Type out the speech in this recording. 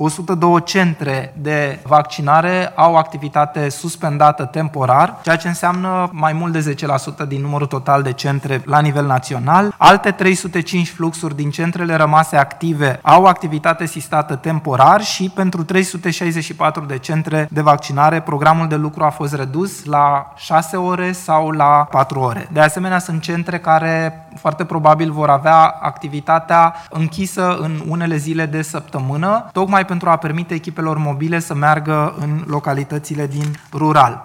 102 centre de vaccinare au activitate suspendată temporar, ceea ce înseamnă mai mult de 10% din numărul total de centre la nivel național. Alte 305 fluxuri din centrele rămase active au activitate sistată temporar și pentru 364 de centre de vaccinare programul de lucru a fost redus la 6 ore sau la 4 ore. De asemenea, sunt centre care foarte probabil vor avea activitatea închisă în unele zile de săptămână, tocmai pentru a permite echipelor mobile să meargă în localitățile din rural.